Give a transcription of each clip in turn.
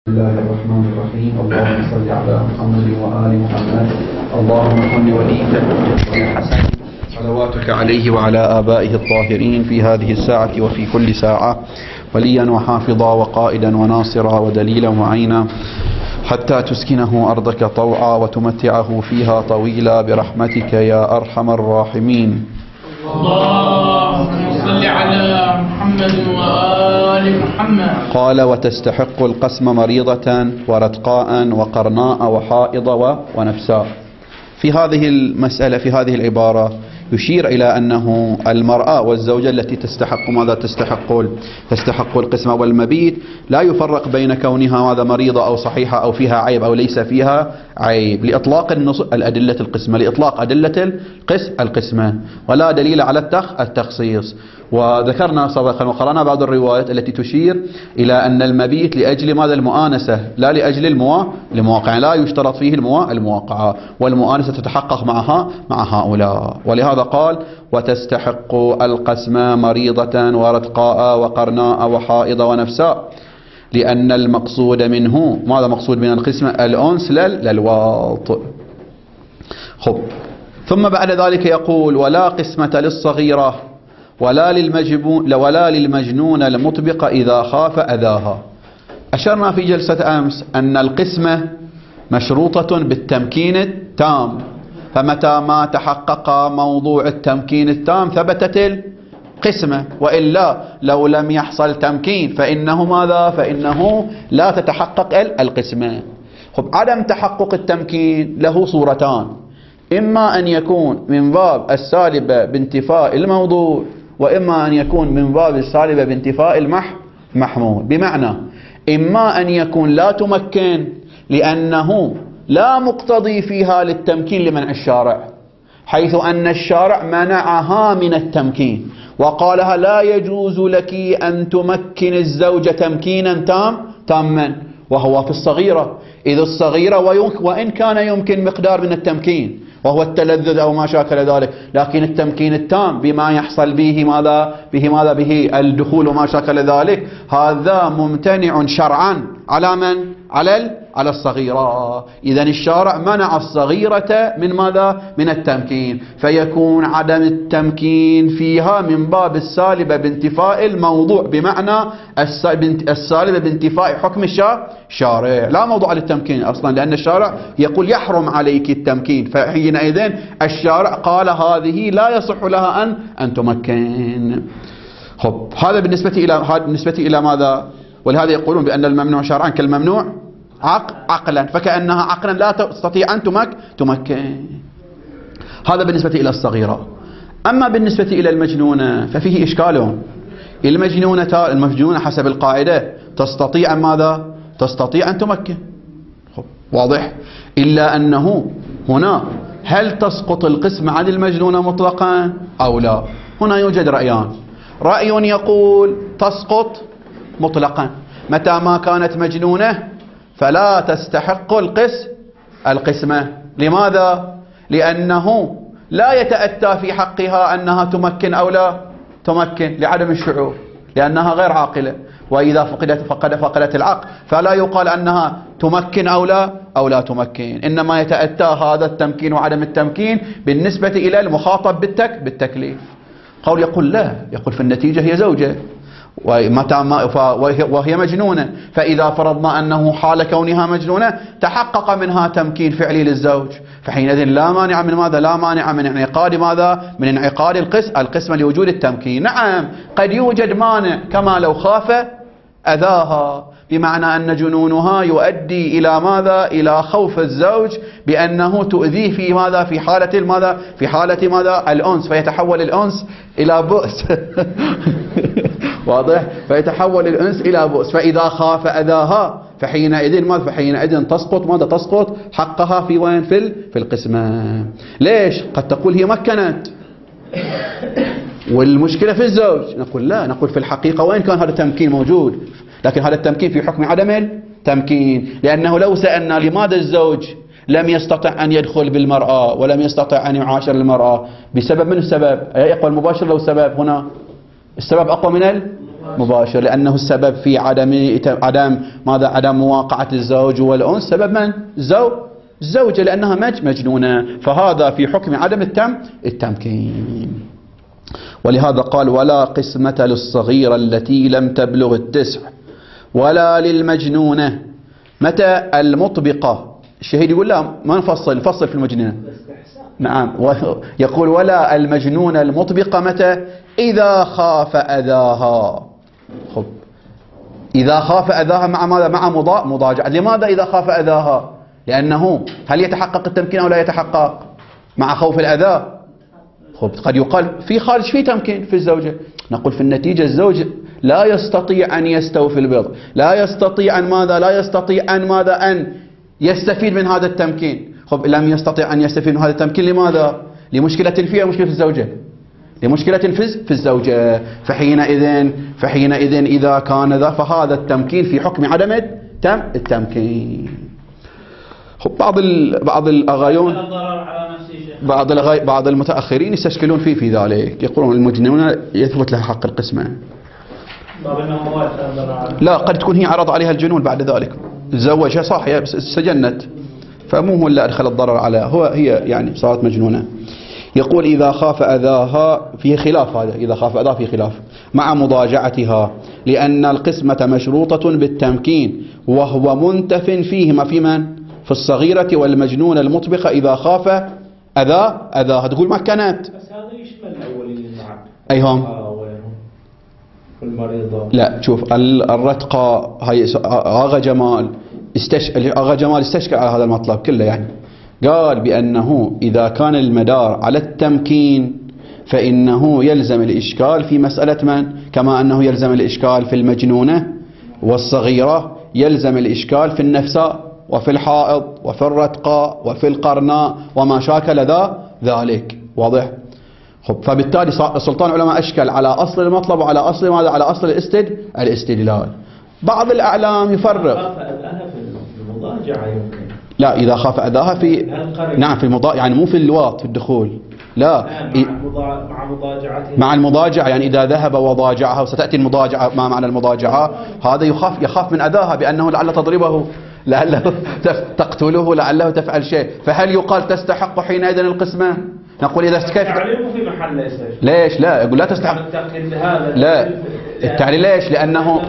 بسم الله الرحمن الرحيم. اللهم صل على محمد وآل محمد. اللهم كن وليك الحسن صلواتك عليه وعلى آبائه الطاهرين في هذه الساعة وفي كل ساعة وليا وحافظا وقائدا وناصرا ودليلا وعينا حتى تسكنه أرضك طوعا وتمتعه فيها طويلا برحمتك يا أرحم الراحمين. اللهم صل على محمد وآل محمد. قال: وتستحق القسم مريضة ورتقاء وقرناء وحائض ونفساء. في هذه المسألة، في هذه العبارة يشير إلى أنه المرأة والزوجة التي تستحق ماذا؟ تستحق القسم والمبيت، لا يفرق بين كونها ماذا مريضة أو صحيحة أو فيها عيب أو ليس فيها عيب، لإطلاق الأدلة القسمة، لإطلاق أدلة القسمة، ولا دليل على التخصيص. وذكرنا سابقا وقرأنا بعض الروايات التي تشير إلى أن المبيت لأجل ماذا؟ المؤانسة، لا لأجل المواقع، لا يشترط فيه المواقعة، والمؤانسة تتحقق مع هؤلاء. ولهذا قال: وتستحق القسم مريضة ورتقاء وقرناء وحائض ونفساء، لأن المقصود منه ماذا؟ مقصود من القسم الأنس للواطئ. خب، ثم بعد ذلك يقول: ولا قسمة للصغيرة ولا للمجنون المطبق إذا خاف أذاها. أشرنا في جلسة أمس أن القسمة مشروطة بالتمكين التام، فمتى ما تحقق موضوع التمكين التام ثبتت القسمة، وإلا لو لم يحصل تمكين فإنه ماذا؟ فإنه لا تتحقق القسمة. خب، عدم تحقق التمكين له صورتان: إما أن يكون من باب السالبة بانتفاء الموضوع، وإما أن يكون من باب السالبة بانتفاء المحمول. بمعنى إما أن يكون لا تمكن لأنه لا مقتضي فيها للتمكين لمنع الشارع، حيث أن الشارع منعها من التمكين وقالها لا يجوز لك أن تمكن الزوجة تمكينا تاما، وهو في الصغيرة. إذ الصغيرة وإن كان يمكن مقدار من التمكين وهو التلذذ أو ما شاكل ذلك، لكن التمكين التام بما يحصل به الدخول وما شاكل ذلك، هذا ممتنع شرعا على من؟ على الصغيرة. إذن الشارع منع الصغيرة من ماذا؟ من التمكين، فيكون عدم التمكين فيها من باب السالبة بانتفاء الموضوع، بمعنى السالبة بانتفاء حكم الشارع، لا موضوع للتمكين أصلا، لأن الشارع يقول يحرم عليك التمكين، فحينئذ الشارع قال هذه لا يصح لها أن تمكن. خب، هذا بالنسبة إلى ماذا؟ ولهذا يقولون بأن الممنوع شرعا كالممنوع عقلا، فكأنها عقلا لا تستطيع أن تمكن. هذا بالنسبة إلى الصغيرة. أما بالنسبة إلى المجنونة ففيه إشكال. المجنونة حسب القاعدة تستطيع ماذا؟ تستطيع أن تمكن. واضح؟ إلا أنه هنا هل تسقط القسم عن المجنونة مطلقا أو لا؟ هنا يوجد رأيان. رأي يقول تسقط مطلقا، متى ما كانت مجنونة فلا تستحق القسمة. لماذا؟ لأنه لا يتأتى في حقها أنها تمكن أو لا تمكن لعدم الشعور، لأنها غير عاقلة، وإذا فقدت العقل فلا يقال أنها تمكن أو لا تمكن، إنما يتأتى هذا التمكين وعدم التمكين بالنسبة إلى المخاطب بالتكليف. قول يقول لا، يقول في النتيجة هي زوجة وهي مجنونة، فإذا فرضنا أنه حال كونها مجنونة تحقق منها تمكين فعلي للزوج، فحينئذ لا مانع من ماذا؟ لا مانع من انعقاد ماذا؟ من انعقاد القسم لوجود التمكين. نعم، قد يوجد مانع كما لو خاف أذاها، بمعنى أن جنونها يؤدي إلى ماذا؟ إلى خوف الزوج بأنه تؤذيه في ماذا؟ في حالة ماذا؟ الأنس، فيتحول الأنس إلى بؤس. واضح؟ فيتحول الأنس إلى بؤس، فإذا خاف أذاها فحينئذ تسقط حقها في وين؟ في القسمة. ليش؟ قد تقول هي مكنت والمشكلة في الزوج. نقول لا، نقول في الحقيقة وين كان هذا التمكين موجود، لكن هذا التمكين في حكم عدم التمكين، لأنه لو سألنا لماذا الزوج لم يستطع أن يدخل بالمرأة ولم يستطع أن يعاشر المرأة، بسبب من السبب؟ أي أقوى المباشر لو السبب هنا السبب أقوى مباشر، لأنه السبب في عدم مواقعة الزوج والأنثى سبب من؟ الزوجة، لأنها مجنونة، فهذا في حكم عدم التمكين. ولهذا قال ولا قسمة للصغيرة التي لم تبلغ التسع ولا للمجنونة. متى المطبقة؟ الشهيد يقول لا ما نفصل في المجنونة. نعم، يقول ولا المجنونة المطبقة متى؟ إذا خاف أذاها. خب إذا خاف أذاها مع ماذا؟ مع مضاجعة. لماذا إذا خاف أذاها؟ لأنه هل يتحقق التمكين أو لا يتحقق مع خوف الأذى؟ خب قد يقال في خارج في تمكين في الزوجة، نقول في النتيجة الزوج لا يستطيع أن يستوفي البيض، لا يستطيع أن ماذا؟ لا يستطيع أن ماذا؟ أن يستفيد من هذا التمكين. خب لم يستطيع أن يستفيد من هذا التمكين لماذا؟ لمشكلة فيها، مشكلة في الزوجة، لمشكلة في الزوجة. فحينئذ إذا كان ذا فهذا التمكين في حكم عدم التمكين. بعض الأغايون بعض المتأخرين يستشكلون في ذلك، يقولون المجنون يثبت لها حق القسمة. لا، قد تكون هي عرض عليها الجنون بعد ذلك، تزوجها صح، هي سجنت، فمو هو اللي أدخل الضرر عليها، هي يعني صارت مجنونة. يقول إذا خاف أذاها، فيه خلاف، هذا إذا خاف أذاها فيه خلاف مع مضاجعتها، لأن القسمة مشروطة بالتمكين وهو منتف فيهما في من؟ في الصغيرة والمجنون المطبقة إذا خاف أذاها. تقول ما كانت، بس هذا يشمل الأولين معك أيهم المريضة. لا شوف الرتقى هاي آغا جمال استشكل على هذا المطلب كله، يعني قال بأنه إذا كان المدار على التمكين فإنه يلزم الإشكال في مسألة من؟ كما أنه يلزم الإشكال في المجنونة والصغيرة، يلزم الإشكال في النفساء وفي الحائض وفي الرتقاء وفي القرناء وما شاكل ذلك. واضح؟ فبالتالي سلطان العلماء أشكل على أصل المطلب وعلى أصل ماذا؟ على أصل الاستدلال. بعض الأعلام يفرق. في المضاجعة يمكن. لا، إذا خاف أذاها في نعم في يعني مو في اللواط في الدخول، لا مع المضاجعة، يعني إذا ذهب وضاجعها، وستأتي المضاجعة ما معنى المضاجعة، هذا يخاف من أذاها بأنه لعل تضربه، لعله تقتله، لعله تفعل شيء، فهل يقال تستحق حينئذ القسمة؟ نقول إذا كيف في محل ليش؟ لا يقول لا تستحق. لا التعليل ليش؟ لأنه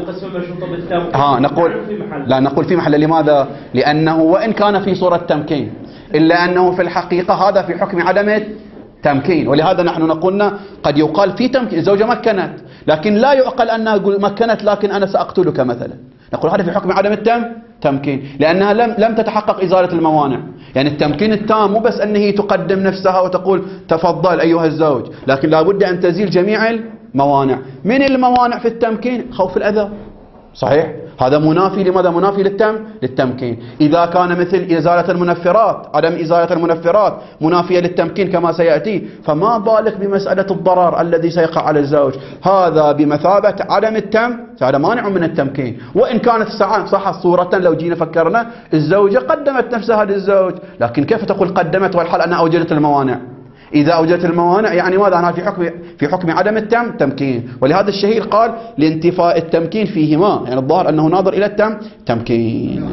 نقول في محل. لماذا؟ لأنه وإن كان في صورة تمكين إلا أنه في الحقيقة هذا في حكم عدم تمكين. ولهذا نحن نقولنا قد يقال في تمكين، الزوجة مكنت، لكن لا يعقل أنها مكنت لكن أنا سأقتلك مثلا، نقول هذا في حكم عدم التمكين، لأنها لم تتحقق إزالة الموانع. يعني التمكين التام مو بس أنه تقدم نفسها وتقول تفضل أيها الزوج، لكن لابد أن تزيل جميع الموانع. من الموانع في التمكين؟ خوف الأذى، صحيح؟ هذا منافي لماذا؟ منافي للتمكين. إذا كان مثل إزالة المنفرات، عدم إزالة المنفرات منافية للتمكين كما سيأتي، فما بالك بمسألة الضرر الذي سيقع على الزوج، هذا بمثابة عدم هذا مانع من التمكين. وإن كانت صح صورة لو جينا فكرنا الزوجة قدمت نفسها للزوج، لكن كيف تقول قدمت والحال أنها أوجدت الموانع؟ إذا أوجدت الموانع يعني ماذا؟ أنها في حكم عدم التمكين. ولهذا الشهير قال لانتفاء التمكين فيهما، يعني الظاهر أنه ناظر إلى التمكين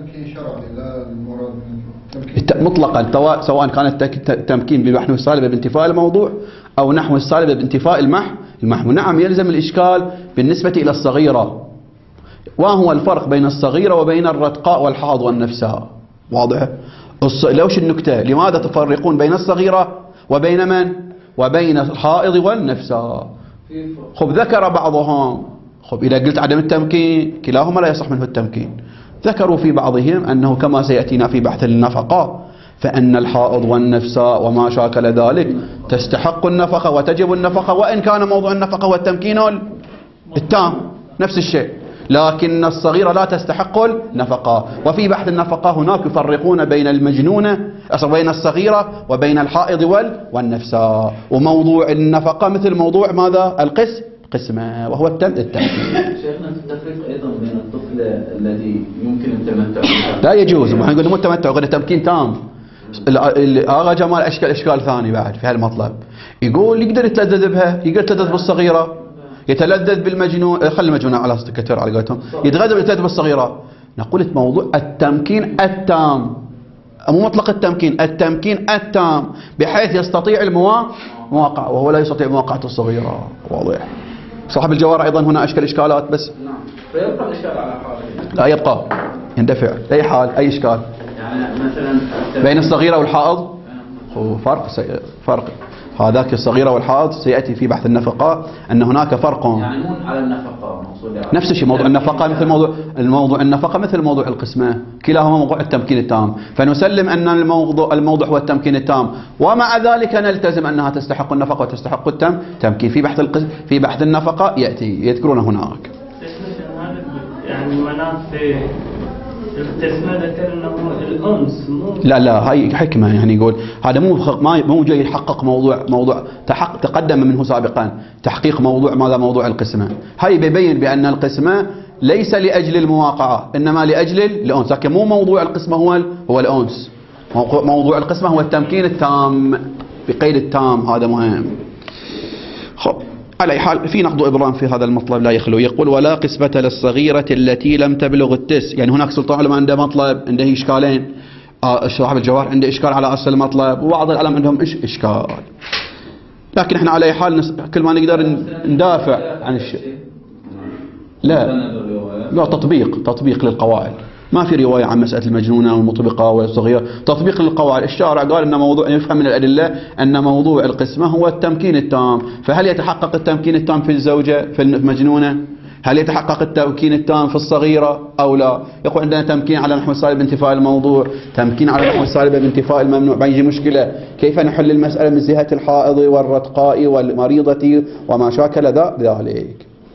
مطلقا، سواء كان التمكين بنحو السالبة بانتفاء الموضوع أو نحو السالبة بانتفاء المحو. نعم يلزم الإشكال بالنسبة إلى الصغيرة. وهو الفرق بين الصغيرة وبين الرتقاء والحاض والنفساء؟ واضح؟ لوش النكتة؟ لماذا تفرقون بين الصغيرة وبين من؟ وبين الحائض والنفساء؟ ذكر بعضهم إذا قلت عدم التمكين كلاهما لا يصح منه التمكين. ذكروا في بعضهم أنه كما سيأتينا في بحث النفقة، فأن الحائض والنفساء وما شاكل ذلك تستحق النفقة وتجب النفقة، وإن كان موضوع النفقة والتمكين التام نفس الشيء، لكن الصغيرة لا تستحق النفقة. وفي بحث النفقة هناك يفرقون بين المجنونة بين الصغيرة وبين الحائض والنفساء. وموضوع النفقة مثل موضوع ماذا؟ القسمة، وهو التمكين. شيخنا التفريق أيضا بين الطفل الذي يمكن التمتع لا يجوز، ما نقول مو التمتع، يقول تمكين تام. آغا جمال أشكال ثاني بعد في هالمطلب، يقول يقدر يتلذذ بها، يقدر يتلذذ بالصغيرة، يتلذذ بالمجنون، خلي المجنون على كتر على قولتهم، يتلذذ بالصغيرة. نقول موضوع التمكين التام، مو مطلق التمكين، التمكين التام بحيث يستطيع المواقعة، وهو لا يستطيع مواقعة الصغيرة. واضح. صاحب الجوار أيضا هنا أشكال إشكالات بس نعم. فيبقى الإشكال على حاله. لا يبقى، يندفع أي حال أي إشكال. يعني مثلا بين الصغيرة والحائض هو فرق هذاك الصغيرة والحائض سيأتي في بحث النفقة أن هناك فرق. يعني مو على النفقة مقصود يعني. نفس الشيء، موضوع النفقة مثل الموضوع النفقة مثل موضوع القسمة، كلاهما موضوع التمكين التام، فنسلم أن الموضوع هو التمكين التام، ومع ذلك نلتزم أنها تستحق النفقة وتستحق التمكين. في بحث النفقة يأتي يذكرون هناك. يعني منافع القسمة ذكر انه الانس لا هاي حكمة، يعني يقول هذا مو جاي يحقق موضوع تقدم منه سابقا تحقيق موضوع القسمة. هاي بيبين بأن القسمة ليس لأجل المواقعة إنما لأجل الأنس، لكن مو موضوع القسمة هو الأنس، موضوع القسمة هو التمكين التام بقيد التام. هذا مهم. خب على أي حال في نقض إبرام في هذا المطلب لا يخلو. يقول ولا قسمة للصغيرة التي لم تبلغ التس. يعني هناك سلطان العلماء عنده مطلب، عنده إشكالين. صاحب الجوار عنده إشكال على أصل المطلب، وبعض العلماء عندهم إشكال. لكن احنا على أي حال كل ما نقدر ندافع عن الشيء. لا تطبيق للقواعد. ما في رواية عن مسألة المجنونة والمطبقة والصغيرة، تطبيق للقواعد. الشارع قال أن موضوع يفهم من الأدلة أن موضوع القسمة هو التمكين التام، فهل يتحقق التمكين التام في الزوجة في المجنونة؟ هل يتحقق التمكين التام في الصغيرة أو لا؟ يقول عندنا تمكين على نحو السالب بانتفاء الموضوع، تمكين على نحو السالب بانتفاء الممنوع. بيجي مشكلة كيف نحل المسألة من جهة الحائض والرتقاء والمريضة وما شاكل ذلك.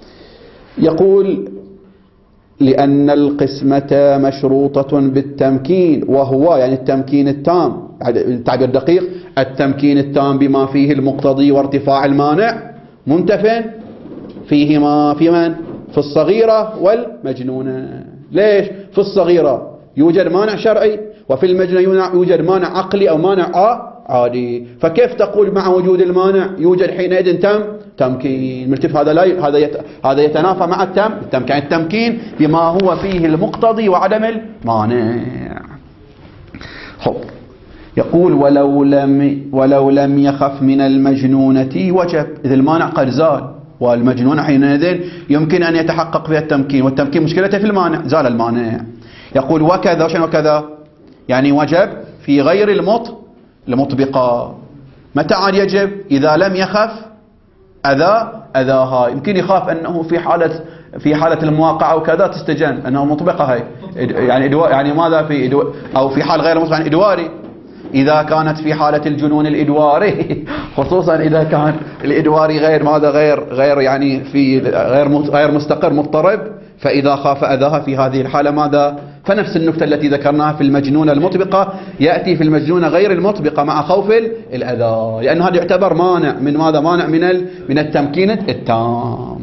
يقول لأن القسمة مشروطة بالتمكين، وهو يعني التمكين التام، التعبير دقيق، التمكين التام بما فيه المقتضي وارتفاع المانع منتف فيهما في من؟ في الصغيرة والمجنونة. ليش؟ في الصغيرة يوجد مانع شرعي، وفي المجنونة يوجد مانع عقلي أو مانع عادي. فكيف تقول مع وجود المانع يوجد حينئذ تمكين مرتفع؟ هذا يتنافى مع التمكين. التمكين بما هو فيه المقتضي وعدم المانع. خب يقول ولو لم يخف من المجنونة وجب، إذا المانع قد زال والمجنون حينئذ يمكن أن يتحقق فيها التمكين، والتمكين مشكلته في المانع، زال المانع. يقول وكذا، شنو وكذا؟ يعني وجب في غير المطبقة. متى عاد يجب؟ إذا لم يخف أذاها. يمكن يخاف أنه في حالة المواقعة وكذا تستجن أنه مطبقة هي، يعني ماذا في أو في حال غير مطبقة، يعني إدواري. إذا كانت في حالة الجنون الإدواري خصوصا إذا كان الإدواري غير يعني في غير مستقر مضطرب، فإذا خاف أذاها في هذه الحالة ماذا؟ فنفس النكتة التي ذكرناها في المجنونة المطبقة يأتي في المجنونة غير المطبقة مع خوف الأذى، لأن هذا يعتبر مانع من ماذا؟ مانع من التمكين التام.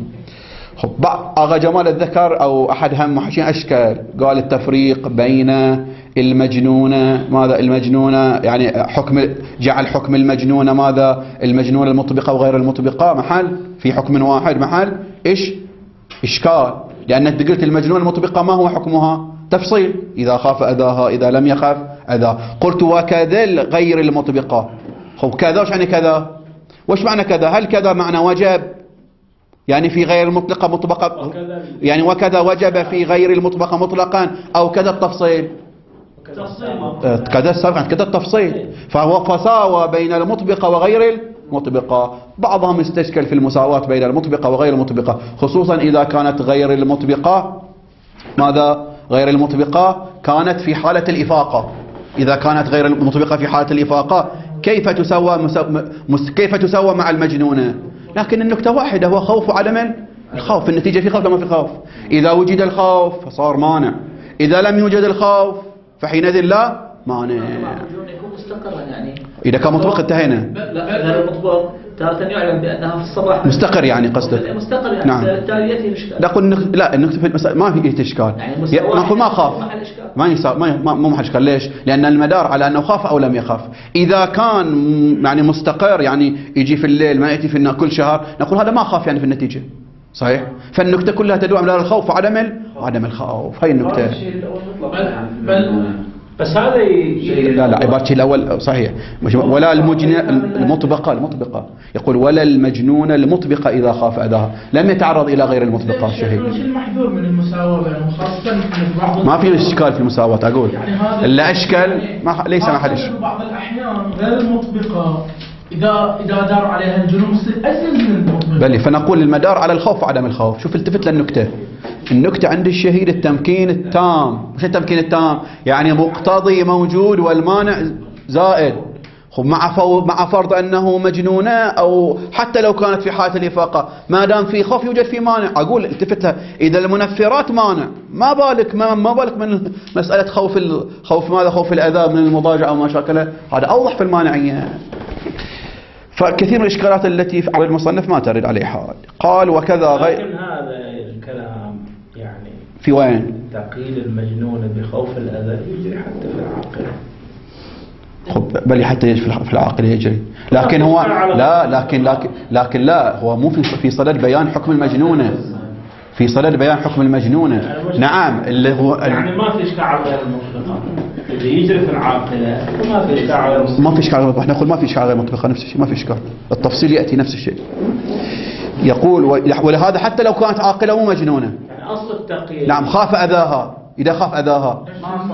أغا جمال الذكر أو أحد هم محشين أشكال، قال التفريق بين المجنونة ماذا؟ المجنونة يعني جعل حكم المجنونة ماذا؟ المجنونة المطبقة وغير المطبقة في حكم واحد محل إشكال، لأن أنت قلت المجنونة المطبقة ما هو حكمها؟ تفصيل، إذا خاف أذاها إذا لم يخاف أذاه. قلت وكذا غير المطبقة. كذا وش يعني كذا؟ وش معنى كذا؟ هل كذا معنى وجب يعني في غير المطلقة مطبقة، يعني وكذا وجب في غير المطبقة مطلقا، أو كذا التفصيل؟ كذا السابق كذا التفصيل. فهو فساوى بين المطبقة وغير المطبقة. بعضهم استشكل في المساواة بين المطبقة وغير المطبقة، خصوصا إذا كانت غير المطبقة ماذا؟ غير المطبقة كانت في حالة الإفاقة. إذا كانت غير المطبقة في حالة الإفاقة كيف تسوى مع المجنونة؟ لكن النكتة واحدة، هو خوف وعدم الخوف. النتيجة في خوف لما في خوف. إذا وجد الخوف فصار مانع، إذا لم يوجد الخوف فحينئذ لا مانع. يكون مستقرا يعني إذا كان مطبق انتهينا. لا المطبق تارة يعلم بأنها في الصباح مستقر، يعني قصدك مستقر يعني. نعم. بالتالي مشكلة. لا النكتة في المسألة ما في إشكال. يعني نقول ما خاف، مو محل إشكال. ليش؟ لأن المدار على أنه خاف أو لم يخاف. إذا كان يعني مستقر، يعني يجي في الليل ما يأتي في كل شهر، نقول هذا ما خاف يعني في النتيجة. صحيح. فالنكتة كلها تدعو على الخوف وعدم الخوف. هاي النكتة. بس هذا لا عبارة الشيء الأول صحيح. ولا المطبقة يقول ولا المجنون المطبقة إذا خاف أذاها. لم يتعرض إلى غير المطبقة الشهيد. وش المحذور من المساواة بينهم خاصة في بعض ما في إشكال في المساواة أقول يعني إلا أشكال ليس محل إشكال. بعض الأحيان غير المطبقة إذا دار عليها الجنون أسهل من المطبقة. بلي فنقول المدار على الخوف وعدم الخوف. شوف التفت للنكتة. النكتة عند الشهيد التمكين التام. مش التمكين التام يعني مقتضي موجود والمانع زائد. مع فرض أنه مجنونة أو حتى لو كانت في حالة الإفاقة ما دام في خوف يوجد في مانع. أقول التفت لها إذا المنفرات مانع ما بالك من مسألة خوف الأذى من المضاجعة أو ما شاكله. هذا أوضح في المانعية. فكثير من الإشكالات التي على المصنف ما ترد عليه حال. قال وكذا لكن هذا الكلام يعني في وين؟ تقييد المجنون بخوف الأذى يجري حتى في العاقلة. بل حتى يجري في العاقل يجري. لكن هو لكن لا هو مو في صدد بيان حكم المجنونة. في صدد بيان حكم المجنونة. نعم اللي هو يعني ما في إشكال على غير المطلقة. اللي يجري في العاقلة ما في إشكال على المطلقة. ما في إشكال. احنا نقول ما في إشكال على المطلقة نفس الشيء. ما في إشكال. التفصيل يأتي نفس الشيء. يقول ولهذا حتى لو كانت عاقلة مو مجنونة. يعني أصل التقييد. نعم خاف أذاها. إذا خاف أذاها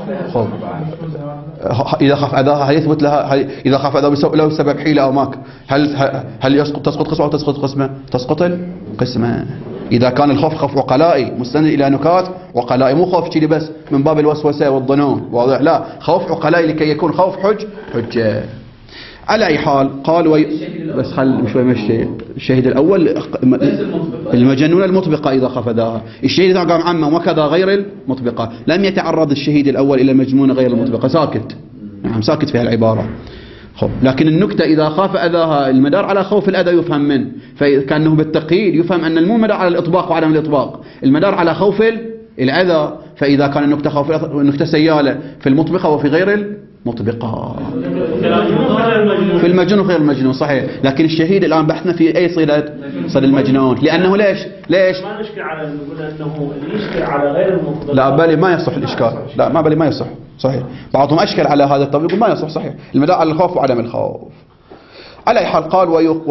إذا خاف أذاها هل يثبت لها إذا خاف أذاها له سبب حيلة أو ماك هل تسقط قسمة أو تسقط قسمة؟ تسقط القسمة. إذا كان الخوف خوف عقلائي مستند إلى نكات عقلائي مو خوف شيء بس من باب الوسوسة والظنون واضح. لا خوف عقلائي لكي يكون خوف حجة. على أي حال قال بس خل شوي مشي. الشهيد الأول المجنون المطبقة إذا خاف أذاها. الشهيد إذا قام عمه وكذا غير المطبقة. لم يتعرض الشهيد الأول إلى المجنون غير المطبقة. ساكت. نعم ساكت في العبارة. لكن النكتة إذا خاف أذاها المدار على خوف الأذى يفهم منه. فكأنه بالتقييد يفهم أن المو مدار على الإطباق وعدم الإطباق. المدار على خوف الأذى. فإذا كان النكتة خوف النكتة سيالة في المطبقة وفي غير المطبقة. في المجنون وغير المجنون صحيح. لكن الشهيد الآن بحثنا في أي صيد المجنون. لأنه ليش ما نشكل على نقول أنه يشكل على غير المطبقة. لا بالي ما يصح الإشكال. لا ما بالي ما يصح صحيح. بعضهم أشكل على هذا الطبيب يقول ما يصح صحيح. المدار على الخوف وعدم الخوف. على أي حال قال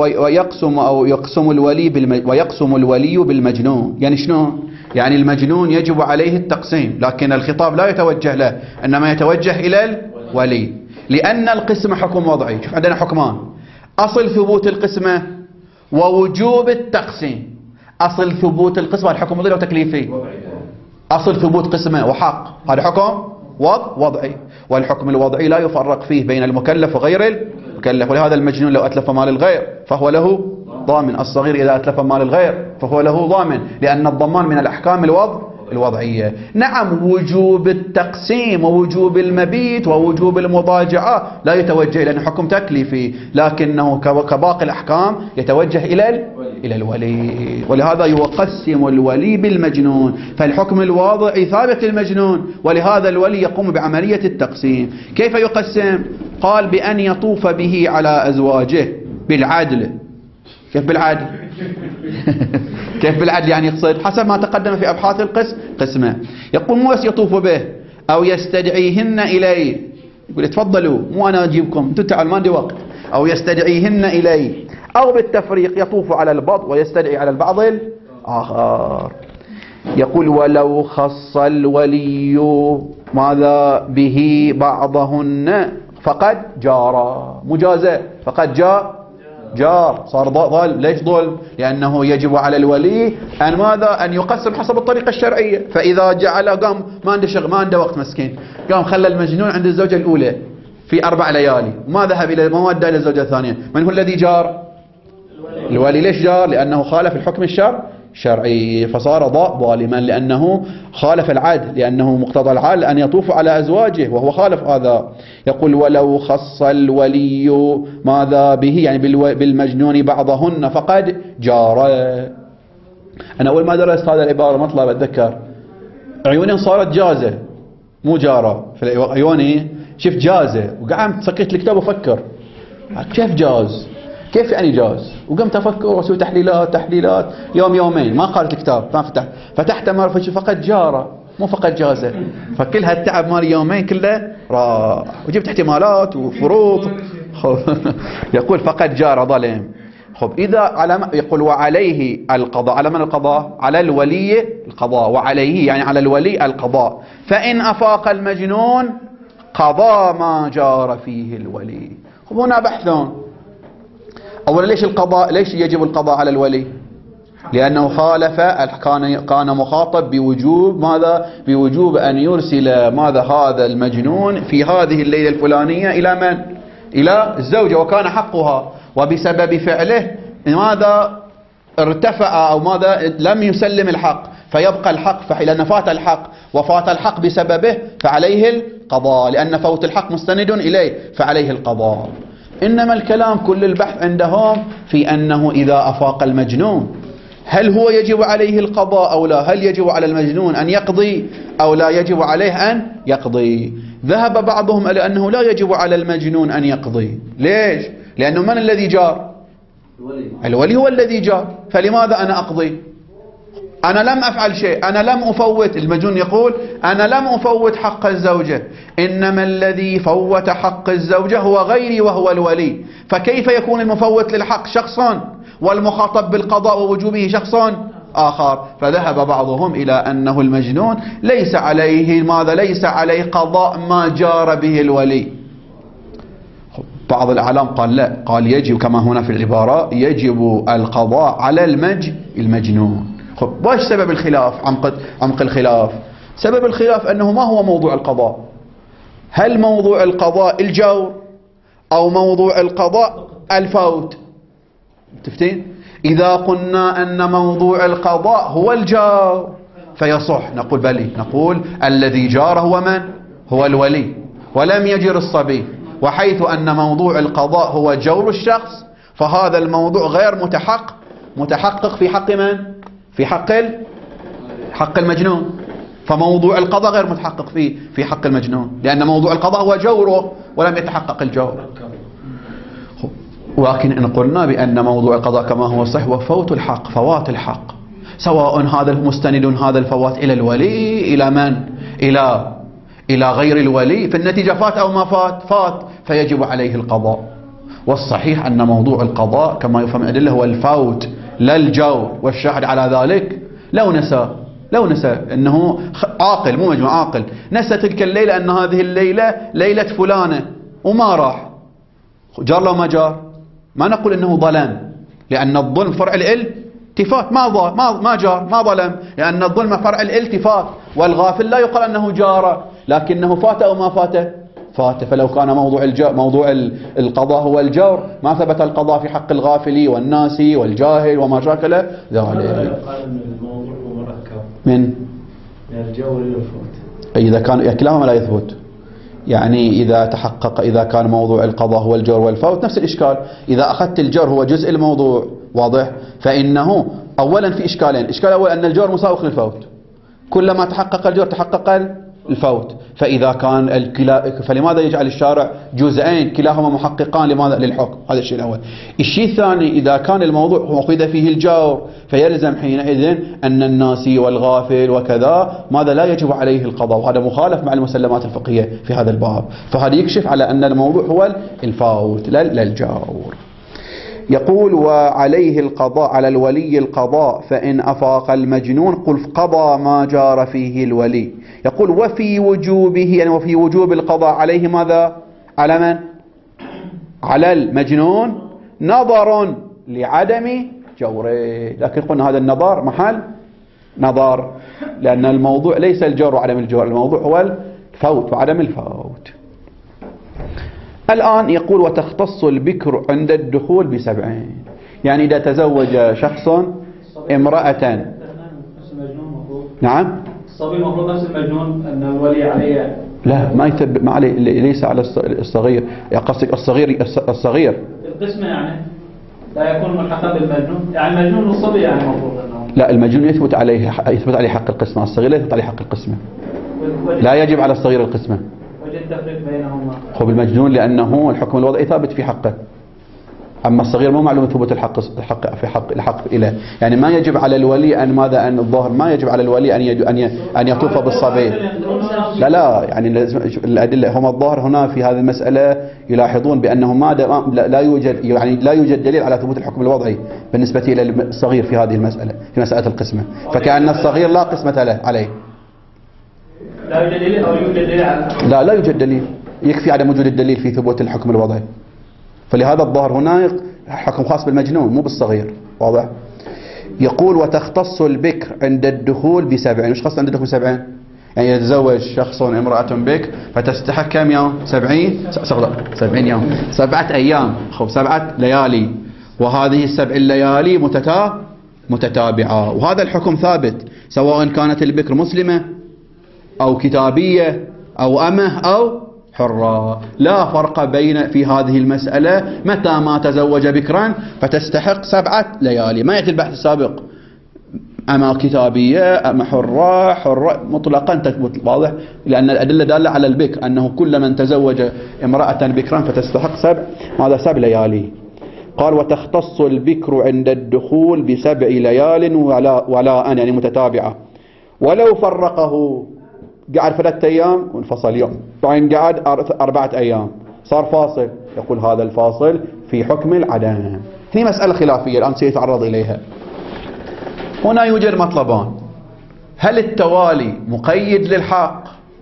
ويقسم الولي بالمجنون. يعني شنو؟ يعني المجنون يجب عليه التقسيم لكن الخطاب لا يتوجه له إنما يتوجه إلى الولي لأن القسمة حكم وضعي. شوف عندنا حكمان أصل ثبوت القسمة ووجوب التقسيم. أصل ثبوت القسمة هذا حكم وضعي أو تكليفي؟ أصل ثبوت قسمة وحق هذا حكم وضعي. والحكم الوضعي لا يفرق فيه بين المكلف وغير المكلف. ولهذا المجنون لو أتلف مال الغير فهو له ضامن. الصغير إذا أتلف مال الغير فهو له ضامن لأن الضمان من الأحكام الوضعية. نعم وجوب التقسيم ووجوب المبيت ووجوب المضاجعة لا يتوجه إلى حكم تكليفي لكنه كباقي الأحكام يتوجه إلى الولي. ولهذا يقسم الولي بالمجنون. فالحكم الواضعي ثابت المجنون ولهذا الولي يقوم بعملية التقسيم. كيف يقسم؟ قال بأن يطوف به على أزواجه بالعدل. كيف بالعدل؟ كيف بالعدل يعني يقصد حسب ما تقدم في أبحاث القسمة. يقول مو بس يطوف به أو يستدعيهن إليه. يقول تفضلوا مو أنا أجيبكم أنتوا تعالوا ما عندي وقت. أو يستدعيهن إليه أو بالتفريق يطوف على البعض ويستدعي على البعض الآخر. يقول ولو خص الولي ماذا به بعضهن فقد جار. مجازة فقد جار صار ظلم. ليش ظلم؟ لأنه يجب على الولي أن ماذا؟ أن يقسم حسب الطريقة الشرعية. فإذا جعل قام ما عنده شغل ما عنده وقت مسكين قام خلى المجنون عند الزوجة الأولى في 4 ليالي ما ذهب إلى ما ودى إلى الزوجة الثانية. من هو الذي جار؟ الولي. ليش جار؟ لأنه خالف الحكم الشرعي فصار ظالما لأنه خالف العدل لأنه مقتضى العدل أن يطوف على أزواجه وهو خالف هذا. يقول ولو خص الولي ماذا به يعني بالمجنون بعضهن فقد جار. أنا أول ما درست هذا العبارة مطلع بتذكر عيوني صارت جازة مو جارة. في عيوني شفت جازة وقعدت سكت الكتاب وفكر كيف جاز كيف يعني جاز؟ وقمت أفكر وأسوي تحليلات يوم يومين، ما قرأت الكتاب، ما فتحت مرة فقط جارة مو فقط جازة، فكل هالتعب مالي يومين كله راح، وجبت احتمالات وفروض. يقول فقط جارة ظلم. خب إذا على يقول وعليه القضاء، على من القضاء؟ على الولي القضاء، وعليه يعني على الولي القضاء. فإن أفاق المجنون قضى ما جار فيه الولي. خب هنا بحثون. أولا ليش القضاء؟ ليش يجب القضاء على الولي؟ لأنه خالف، كان مخاطب بوجوب ماذا؟ بوجوب أن يرسل ماذا هذا المجنون في هذه الليلة الفلانية إلى من؟ إلى الزوجة، وكان حقها، وبسبب فعله ماذا ارتفع أو ماذا لم يسلم الحق، فيبقى الحق، لأن فات الحق وفات الحق بسببه فعليه القضاء، لأن فوت الحق مستند إليه فعليه القضاء. إنما الكلام كل البحث عندهم في أنه إذا أفاق المجنون هل هو يجب عليه القضاء أو لا؟ هل يجب على المجنون أن يقضي أو لا يجب عليه أن يقضي؟ ذهب بعضهم إلى أنه لا يجب على المجنون أن يقضي. ليش؟ لأنه من الذي جار؟ الولي هو الذي جار، فلماذا أنا أقضي؟ أنا لم أفعل شيء، أنا لم أفوت. المجنون يقول أنا لم أفوت حق الزوجة، إنما الذي فوت حق الزوجة هو غيري وهو الولي، فكيف يكون المفوت للحق شخص والمخاطب بالقضاء ووجوبه شخص آخر؟ فذهب بعضهم إلى أنه المجنون ليس عليه ماذا؟ ليس عليه قضاء ما جار به الولي. بعض الأعلام قال لا، قال يجب كما هنا في العبارة يجب القضاء على المجنون. خب وايش سبب الخلاف؟ عمق الخلاف، سبب الخلاف أنه ما هو موضوع القضاء؟ هل موضوع القضاء الجور أو موضوع القضاء الفوت؟ تفتين؟ إذا قلنا أن موضوع القضاء هو الجار فيصح، نقول بلي، نقول الذي جار هو من؟ هو الولي ولم يجر الصبي، وحيث أن موضوع القضاء هو جور الشخص فهذا الموضوع غير متحقق في حق من؟ في حق المجنون، فموضوع القضاء غير متحقق في حق المجنون، لأن موضوع القضاء هو جوره ولم يتحقق الجور. ولكن إن قلنا بأن موضوع القضاء كما هو صح وفوت الحق، فوات الحق، سواء هذا المستند هذا الفوات إلى الولي إلى من؟ إلى غير الولي، في النتيجة فات أو ما فات، فيجب عليه القضاء. والصحيح أن موضوع القضاء كما يفهم الأدلة هو الفوت لا الجور، والشاهد على ذلك لو نسى أنه عاقل مو مجنون عاقل، نسى تلك الليلة أن هذه الليلة ليلة فلانة وما راح، جار لو ما جار ما نقول أنه ظلم، لأن الظلم فرع الالتفات، ما جار ما ظلم، لأن الظلم فرع الالتفات، والغافل لا يقال أنه جار لكنه فات أو ما فات. فلو كان موضوع القضاء هو الجور ما ثبت القضاء في حق الغافل والناسي والجاهل وما شاكل ذلك. يقال أن الموضوع هو مركب من الجور للفوت، إذا كان كلاهما لا يثبت، يعني إذا تحقق، إذا كان موضوع القضاء هو الجور والفوت نفس الإشكال. إذا أخذت الجور هو جزء الموضوع واضح، فإنه أولا في إشكالين. الإشكال الأول أن الجور مساوق للفوت، كلما تحقق الجور تحقق الفوت، فإذا كان فلماذا يجعل الشارع جزئين كلاهما محققان لماذا؟ للحكم. هذا الشيء الأول. الشيء الثاني إذا كان الموضوع أخذ فيه الجور فيلزم حينئذ أن الناسي والغافل وكذا ماذا لا يجب عليه القضاء، وهذا مخالف مع المسلمات الفقهية في هذا الباب، فهذا يكشف على أن الموضوع هو الفوت لا الجور. يقول وعليه القضاء، على الولي القضاء، فإن أفاق المجنون قل قضى ما جار فيه الولي. يقول وفي وجوبه، يعني وفي وجوب القضاء عليه ماذا؟ على من؟ على المجنون نظر لعدم جوره، لكن قلنا هذا النظر محل نظر، لأن الموضوع ليس الجور وعدم الجور، الموضوع هو الفوت وعدم الفوت. الآن يقول وتختص البكر عند الدخول ب7، يعني إذا تزوج شخص امرأة. نعم الصبي المفروض نفس المجنون أن الولي عليه، لا ما يثبت، ما عليه، ليس على الصغير، قصدك الصغير القسمة يعني لا يكون ملحقا بالمجنون، يعني المجنون والصبي يعني المفروض أنه لا، المجنون يثبت عليه حق القسمة، الصغير لا يثبت عليه حق القسمة، لا يجب على الصغير القسمة. وجه التفريق بينهما؟ هو بالمجنون لأنه الحكم الوضعي ثابت في حقه، أما الصغير مو معلوم ثبوت الحق الحق إله، يعني ما يجب على الولي أن ماذا أن الظاهر ما يجب على الولي أن يطوف بالصبي. لا يعني الأدلة هم الظاهر هنا في هذه المسألة يلاحظون بأنه لا يوجد دليل على ثبوت الحكم الوضعي بالنسبة إلى الصغير في هذه المسألة، في مسألة القسمة، فكأن الصغير لا قسمة له عليه. لا يوجد دليل أو يوجد دليل على لا يوجد دليل، يكفي عدم وجود الدليل في ثبوت الحكم الوضعي. فلهذا الظاهر هنا حكم خاص بالمجنون مو بالصغير. واضح؟ يقول وتختص البكر عند الدخول ب7. وش خاص عند الدخول ب7؟ يعني يتزوج شخص امرأة بكر فتستحق كم يوم؟ 70 يوم، 7 أيام، 7 ليالي، وهذه ال7 الليالي متتابعة، وهذا الحكم ثابت سواء كانت البكر مسلمة أو كتابية أو أمه أو حرة، لا فرق بين في هذه المسألة. متى ما تزوج بكرا فتستحق 7 ليالي، ما يأتي البحث السابق أما كتابية أما حرة مطلقا تثبت. واضح؟ لأن الأدلة دالة على البكر أنه كل من تزوج امرأة بكرا فتستحق 7 ليالي. قال وتختص البكر عند الدخول ب7 ليال ولاء يعني متتابعة، ولو فرقه قعد 3 أيام وانفصل يوم، بعدين قعد 4 أيام صار فاصل، يقول هذا الفاصل في حكم العدم. هي مسألة خلافية الآن سيتعرض إليها. هنا يوجد مطلبان: هل التوالي مقيد للحق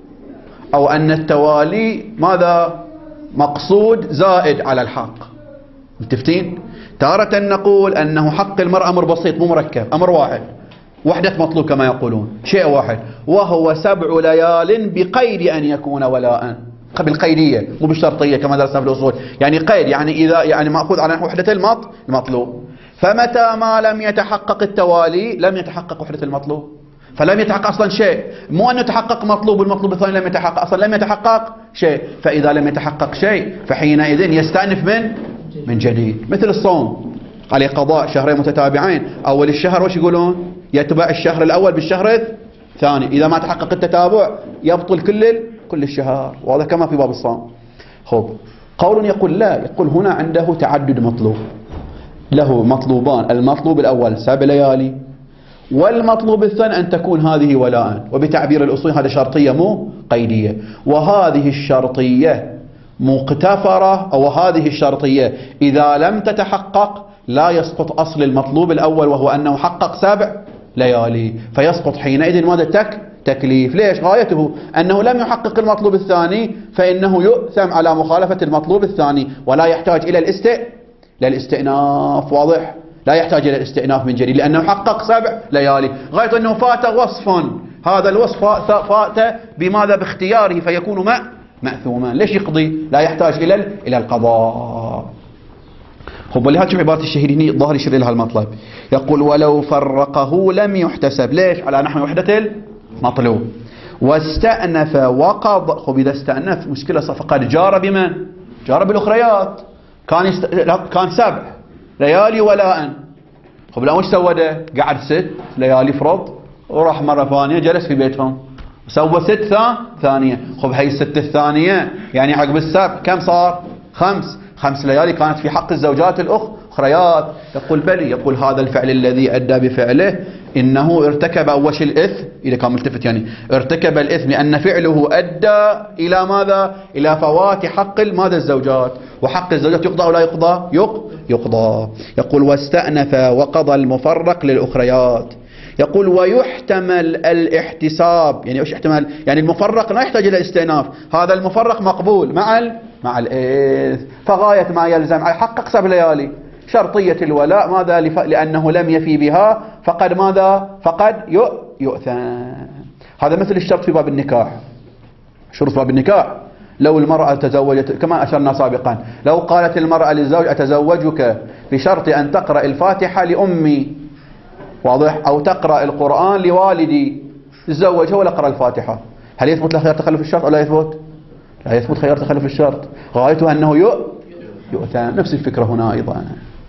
أو أن التوالي ماذا مقصود زائد على الحق؟ متفقين؟ تارة نقول أنه حق المرأة أمر بسيط مو مركب، أمر واحد، وحدة مطلوب كما يقولون، شيء واحد، وهو 7 ليال بقيد أن يكون ولاء، بالقيدية مو بالشرطية كما درسنا في الأصول، يعني قيد، يعني إذا يعني مأخوذ على وحدة المطلوب. فمتى ما لم يتحقق التوالي لم يتحقق وحدة المطلوب، فلم يتحقق أصلا شيء، مو أن يتحقق مطلوب والمطلوب الثاني لم يتحقق، أصلا لم يتحقق شيء. فإذا لم يتحقق شيء فحينئذ يستأنف من جديد، مثل الصوم عليه قضاء 2 متتابعين، أول الشهر وش يقولون؟ يتبع الشهر الأول بالشهر الثاني، إذا ما تحقق التتابع يبطل كل الشهر. وهذا كما في باب الصوم. خب قول يقول لا، يقول هنا عنده تعدد مطلوب، له مطلوبان، المطلوب الأول 7 ليالي، والمطلوب الثاني أن تكون هذه ولاء، وبتعبير الأصول هذه شرطية مو قيدية، وهذه الشرطية مقتفرة، أو هذه الشرطية إذا لم تتحقق لا يسقط أصل المطلوب الأول وهو أنه حقق 7 ليالي، فيسقط حينئذ ماذا؟ تكليف. ليش؟ غايته أنه لم يحقق المطلوب الثاني فإنه يؤثم على مخالفة المطلوب الثاني ولا يحتاج إلى الاستئناف. واضح؟ لا يحتاج إلى الاستئناف من جديد لأنه حقق 7 ليالي، غايته أنه فات وصف، هذا الوصف فات بماذا؟ باختياره، فيكون مأثوما. ليش يقضي؟ لا يحتاج إلى القضاء. خب ولهذا شوف عبارة الشهيد هنا الظاهر يشير لها المطلب، يقول ولو فرقه لم يحتسب. ليش؟ على نحو وحدة المطلوب. واستأنف وقضى. خب إذا استأنف مشكلة، فقد جار بمن؟ جار بالأخريات. كان 7 ليالي ولاء. خب الآن وش سوى ده؟ قعد 6 ليالي فرض وراح مرة ثانية جلس في بيتهم سوى 6 ثانية. خب هي 6 الثانية يعني عقب 7 كم صار؟ 5 ليالي كانت في حق الزوجات الأخريات. يقول بلي، يقول هذا الفعل الذي أدى بفعله إنه ارتكب أوش الإثم، إذا كان ملتفت يعني ارتكب الإثم لأن فعله أدى إلى ماذا؟ إلى فوات حق ماذا؟ الزوجات، وحق الزوجات يقضى أو لا يقضى. يقول واستأنف وقضى المفرق للأخريات. يقول ويحتمل الاحتساب. يعني ايش يحتمل؟ يعني المفرق لا يحتاج الى استئناف، هذا المفرق مقبول مع الإثم، فغاية ما يلزم حقق 7 ليالي شرطية الولاء ماذا؟ لأنه لم يفي بها فقد ماذا؟ فقد يؤثم. هذا مثل الشرط في باب النكاح. شروط باب النكاح لو المرأة تزوجت كما أشرنا سابقا، لو قالت المرأة للزوج أتزوجك بشرط أن تقرأ الفاتحة لأمي، واضح؟ أو تقرأ القرآن لوالدي، تزوجها ولا قرأ الفاتحة، هل يثبت له خيار تخلف الشرط أو لا يثبت؟ لا يثبت خيار تخلف الشرط، غايته أنه يؤثم. نفس الفكرة هنا أيضا.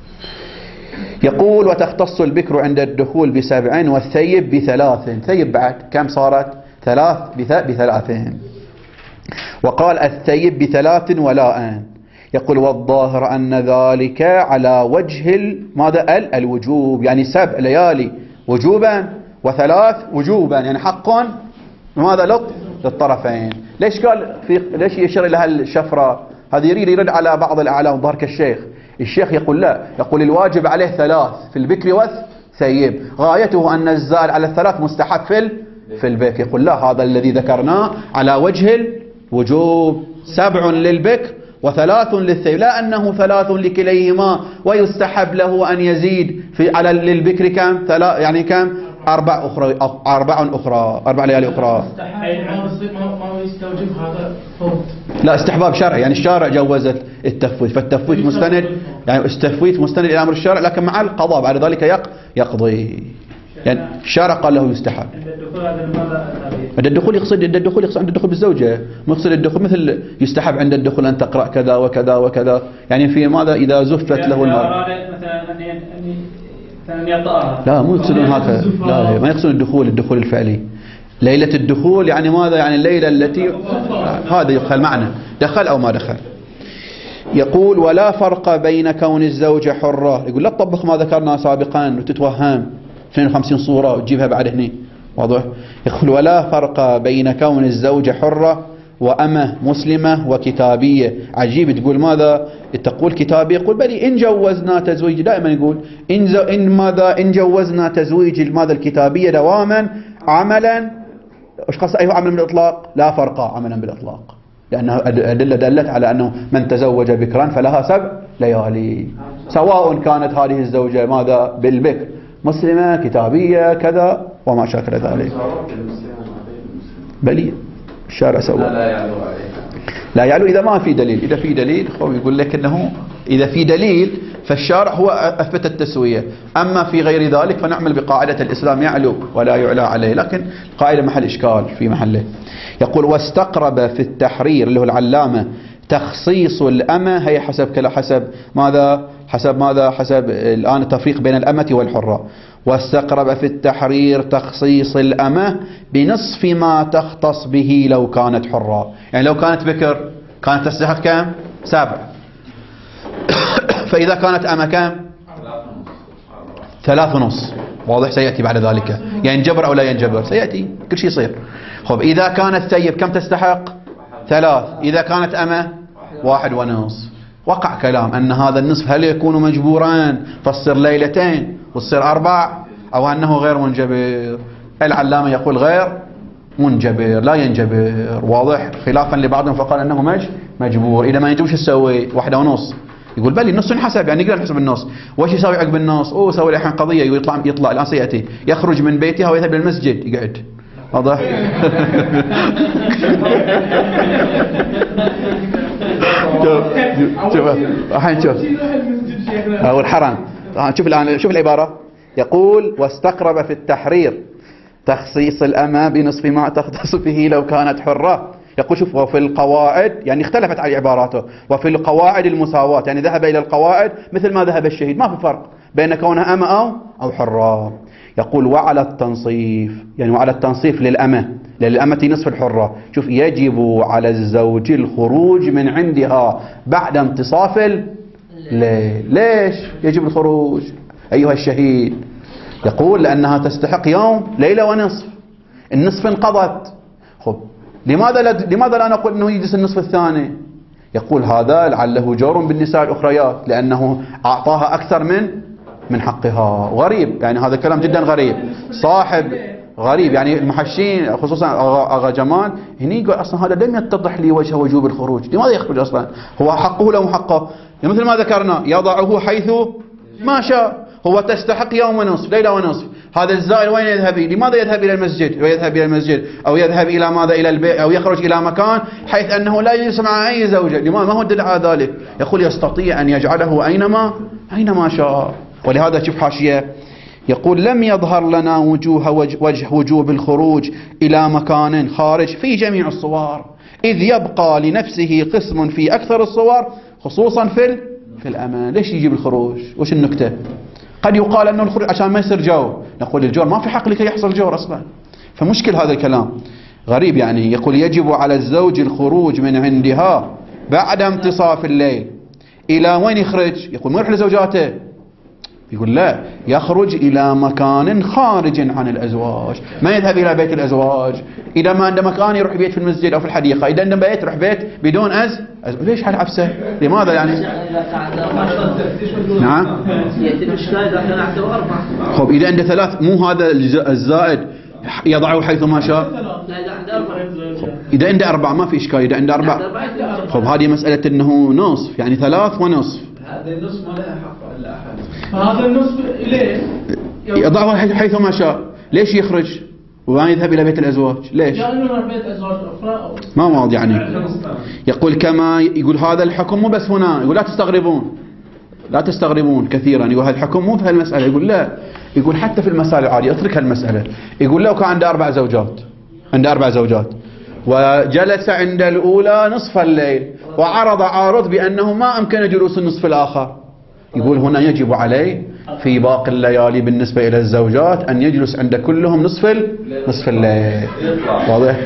يقول وتختص البكر عند الدخول ب7 والثيب ب3. ثيب بعد كم صارت؟ 3 ب3. وقال الثيب ب3 ولاء. يقول والظاهر أن ذلك على وجه ماذا الوجوب، يعني 7 ليالي وجوبا و3 وجوبا، يعني حق ماذا للطرفين. ليش قال ليش يشير إلى هالشفرة؟ هذا يريد يرد على بعض الأعلام ظهر كالشيخ. الشيخ يقول لا، يقول الواجب عليه 3 في البكر والثيب، غايته أن الزائد على 3 مستحب في البكر. يقول لا، هذا الذي ذكرناه على وجه الوجوب، 7 للبكر و3 للثيب، لا أنه 3 لكليهما ويستحب له أن يزيد على للبكر كم 3 يعني كم 4 ليالي أخرى. ما يستوجب هذا فوت. لا، استحباب شرعي، يعني الشارع جوزت التفويت، فالتفويت مستند، يعني التفويت مستند إلى أمر الشارع، لكن مع القضاء بعد ذلك يقضي. يعني الشارع قال له يستحب. عند الدخول يقصد عند الدخول بالزوجة، مقصد الدخول مثل يستحب عند الدخول أن تقرأ كذا وكذا وكذا، يعني في ماذا إذا زفت له المرأة لا مو يقصدون هكذا، لا ما يقصدون الدخول الفعلي. ليلة الدخول يعني ماذا؟ يعني الليلة التي هذا يدخل معنا، دخل أو ما دخل. يقول ولا فرق بين كون الزوجة حرة، يقول لا تطبق ما ذكرنا سابقا وتتوهم 52 صورة وتجيبها بعد هنا، واضح؟ يقول ولا فرق بين كون الزوجة حرة وأمة مسلمة وكتابية. عجيب تقول ماذا؟ تقول كتابية، يقول بلي إن جوزنا تزويج، دائما يقول إن جوزنا تزويج ماذا الكتابية دواما عملا، ايش قصد أيه عملا بالإطلاق؟ لا فرق عملا بالإطلاق، لأنه أدلة دلت على أنه من تزوج بكرا فلها 7 ليالي، سواء كانت هذه الزوجة ماذا بالبكر مسلمة كتابية كذا وما شاكل ذلك. بلي الشارع سوى لا يعلو إذا ما في دليل. إذا في دليل يقول لك أنه إذا في دليل فالشارع هو أثبت التسوية، أما في غير ذلك فنعمل بقاعدة الإسلام يعلو ولا يعلى عليه، لكن قاعدة محل إشكال في محله. يقول واستقرب في التحرير اللي هو العلامة تخصيص الأمة، هي حسب ماذا؟ حسب الآن التفريق بين الأمة والحرة. واستقرب في التحرير تخصيص الأمة بنصف ما تختص به لو كانت حرة، يعني لو كانت بكر كانت تستحق كم 7 فإذا كانت أمة كم 3.5. واضح؟ سيأتي بعد ذلك ينجبر أو لا ينجبر، سيأتي كل شيء يصير. خب إذا كانت ثيب كم تستحق 3، إذا كانت أمة 1.5. وقع كلام أن هذا النصف هل يكون مجبوران فتصير ليلتين وتصير 4، أو أنه غير منجبر. العلامة يقول غير منجبر لا ينجبر، واضح؟ خلافا لبعضهم فقال أنه مجبور. إذا ما ينجبش تسوي 1.5، يقول بلي النص ينحسب، يعني نقدر نحسب النص. وش يسوي عقب النص؟ سوي الحين قضية يطلع الآن سيأتي يخرج من بيتها ويذهب للمسجد يقعد، واضح؟ شوف الحين شوف أو الحرام. شوف الآن شوف العبارة، يقول واستقرب في التحرير تخصيص الأمة بنصف ما تختص به لو كانت حرة. يقول شوف وفي القواعد، يعني اختلفت على عباراته، وفي القواعد المساواة، يعني ذهب إلى القواعد مثل ما ذهب الشهيد، ما في فرق بين كونها أمة أو حرة. يقول وعلى التنصيف، يعني وعلى التنصيف للأمة نصف الحرة. شوف يجب على الزوج الخروج من عندها بعد انتصاف الليل. ليش يجب الخروج أيها الشهيد؟ يقول لأنها تستحق يوم ليلة ونصف، النصف انقضت. خب لماذا لا نقول أنه يجلس النصف الثاني؟ يقول هذا لعله جور بالنساء الأخريات، لأنه أعطاها أكثر من حقها. غريب، يعني هذا الكلام جدا غريب، صاحب غريب. يعني المحشين خصوصا أغا جمال هني يقول أصلا هذا لم يتضح لي وجه وجوب الخروج. لماذا يخرج أصلا؟ هو حقه لو حقه، مثل ما ذكرنا يضعه حيث ما شاء. هو تستحق يوم ونصف ليلة ونصف، هذا الزائر وين يذهب؟ لماذا يذهب إلى المسجد؟ أو يذهب إلى ماذا؟ إلى البيت، أو يخرج إلى مكان حيث أنه لا يجلس مع أي زوجة. لماذا؟ ما هو الدليل على ذلك؟ يقول يستطيع أن يجعله أينما شاء. ولهذا شوف حاشية، يقول لم يظهر لنا وجه وجوب الخروج إلى مكان خارج في جميع الصور، إذ يبقى لنفسه قسم في أكثر الصور خصوصا في الأمان. ليش يجيب الخروج؟ وش النكتة؟ قد يقال أنه الخروج عشان ما يصير جور، نقول الجور ما في حق لكي يحصل جور أصلا، فمشكل هذا الكلام غريب. يعني يقول يجب على الزوج الخروج من عندها بعد انتصاف الليل، إلى وين يخرج؟ يقول ما يروح لزوجاته، يقول لا، يخرج إلى مكان خارج عن الأزواج، ما يذهب إلى بيت الأزواج. إذا ما عنده مكان يروح بيت في المسجد أو في الحديقة، إذا عنده بيت يروح بيت بدون ليش هالعفسة؟ لماذا يعني؟ نعم. خب إذا عنده 3 مو هذا الزائد يضعه حيث ما شاء. إذا عنده 4 ما في إشكال، إذا عنده 4 خب هذه مسألة أنه نصف، يعني 3 ونصف. هذا النصف ما لها حق إلا أحد. فهذا النصف إليه يضعه حيث ما شاء. ليش يخرج وما يذهب إلى بيت الأزواج؟ ليش؟ يعني بيت أزواج أخرى ما واضح يعني. يقول كما يقول هذا الحكم مو بس هنا، يقول لا تستغربون كثيرا، يقول هذا الحكم مو في هالمسألة. يقول لا، يقول حتى في المسائل العادية اترك هالمسألة. يقول لو كان عنده 4 زوجات وجلس عند الأولى نصف الليل وعرض عارض بأنه ما أمكن جلوس النصف الآخر، يقول هنا يجب عليه في باقي الليالي بالنسبة إلى الزوجات أن يجلس عند كلهم نصف الليل. واضح؟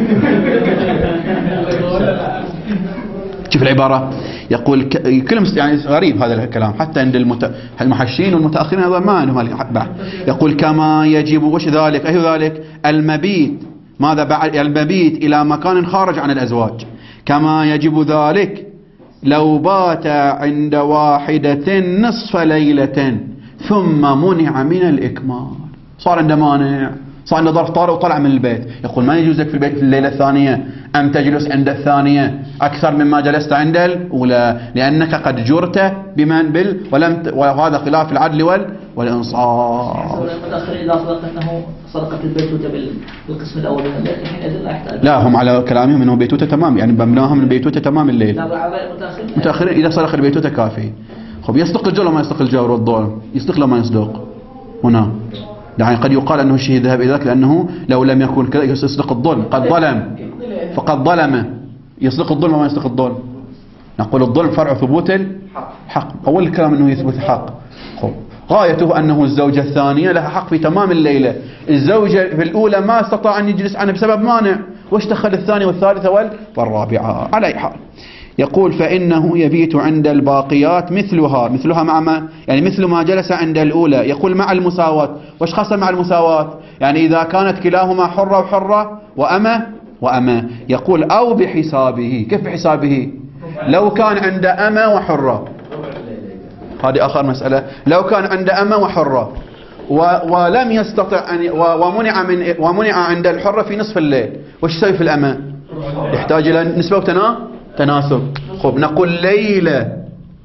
شوف العبارة، يقول كلمة يعني غريب هذا الكلام حتى عند المحشين والمتأخرين، هذا ما عندهم الحبة. يقول كما يجب، وش ذلك؟ أي ذلك؟ المبيت، ماذا بعد؟ المبيت إلى مكان خارج عن الأزواج، كما يجب ذلك لو بات عند واحدة نصف ليلة ثم منع من الإكمال. صار عنده مانع، صار عنده ظرف طارئ وطلع من البيت. يقول ما يجوز لك في البيت في الليلة الثانية أن تجلس عند الثانية أكثر مما جلست عند الأولى، لأنك قد جرت بمن وهذا خلاف العدل والإنصاف. إذا صدق أنه صدقت البيتوتة بالقسم الأول من الليل حينئذ لا يحتاج. لا، هم على كلامهم أنه بيتوتة تمام، يعني بمناهم من البيتوتة تمام الليل. متأخرين إذا صدق البيتوتة كافي. خب يصدق الجور وما يصدق الجور والظلم؟ يصدق لما يصدق هنا، يعني قد يقال أنه الشيء ذهب إلى ذلك لأنه لو لم يكن كذا يصدق الظلم، قد ظلم فقد ظلم. يصدق الظلم وما يصدق الظلم؟ نقول الظلم فرع ثبوت الحق، أول الكلام أنه يثبت الحق. خب غايته أنه الزوجة الثانية لها حق في تمام الليلة، الزوجة في الأولى ما استطاع أن يجلس عنها بسبب مانع، واش دخل الثانية والثالثة والرابعة. على أي حال يقول فإنه يبيت عند الباقيات مثلها مع ما، يعني مثل ما جلس عند الأولى. يقول مع المساواة. وش خاصة مع المساواة؟ يعني إذا كانت كلاهما حرة وحرة وأمة. يقول أو بحسابه. كيف بحسابه؟ لو كان عند أمة وحرة، هذه آخر مسألة. لو كان عند أمة وحرة ولم يستطع أن ومنع عند الحرة في نصف الليل، وش يسوي في الأمة؟ يحتاج إلى نسبة وتناسب. خب نقول ليلة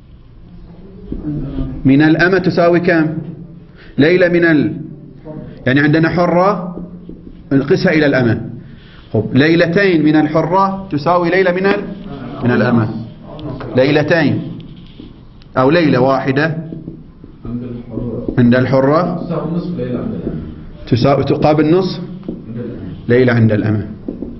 من الأمة تساوي كم؟ ليلة يعني عندنا حرة نقسها إلى الأمة. خب ليلتين من الحرة تساوي ليلة من الأمة. ليلتين أو ليلة واحدة عند الحرة تقابل نصف ليلة عند الأمة.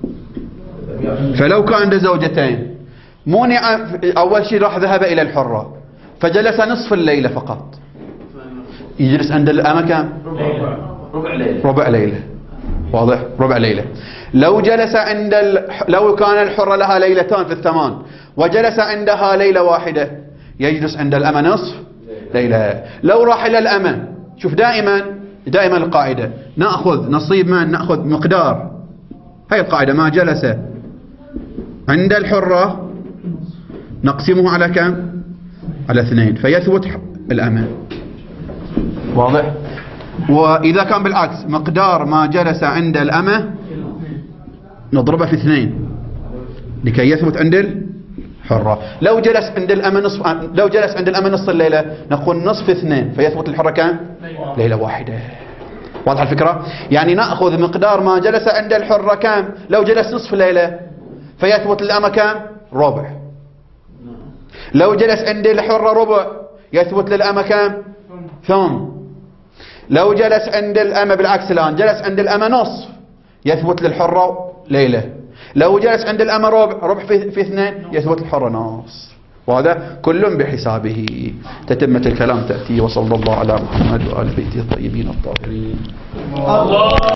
فلو كان عنده زوجتين منع، أول شيء راح ذهب إلى الحرة فجلس نصف الليلة فقط، يجلس عند الأمة كم؟ ربع ليلة. واضح؟ ربع ليلة. لو جلس لو كان الحرة لها ليلتان في 8 وجلس عندها ليلة واحدة يجلس عند الأمة نصف ليلة. لو راح إلى الأمة، شوف دائما القاعدة نأخذ نصيب نأخذ مقدار، هاي القاعدة، ما جلس عند الحرة نقسمه على كم؟ على 2 فيثبت الأمة. واضح؟ وإذا كان بالعكس مقدار ما جلس عند الأمة نضربه في 2 لكي يثبت عند الحرة. لو جلس عند الأمة نصف الليلة نقول نصف 2 فيثبت الحرة كم؟ ليلة واحدة. واضح الفكرة؟ يعني نأخذ مقدار ما جلس عند الحرة كم؟ لو جلس نصف الليلة فيثبت الأمة كم؟ ربع. لو جلس عند الحرة ربع يثبت للأمة كم؟ ثم. لو جلس عند الأمة بالعكس الآن، جلس عند الأمة نصف يثبت للحرة ليلة. لو جلس عند الأمة ربع في 2 يثبت الحرة نصف. وهذا كل بحسابه. تتمة الكلام تأتي. وصلى الله على محمد وآل بيته الطيبين الطاهرين.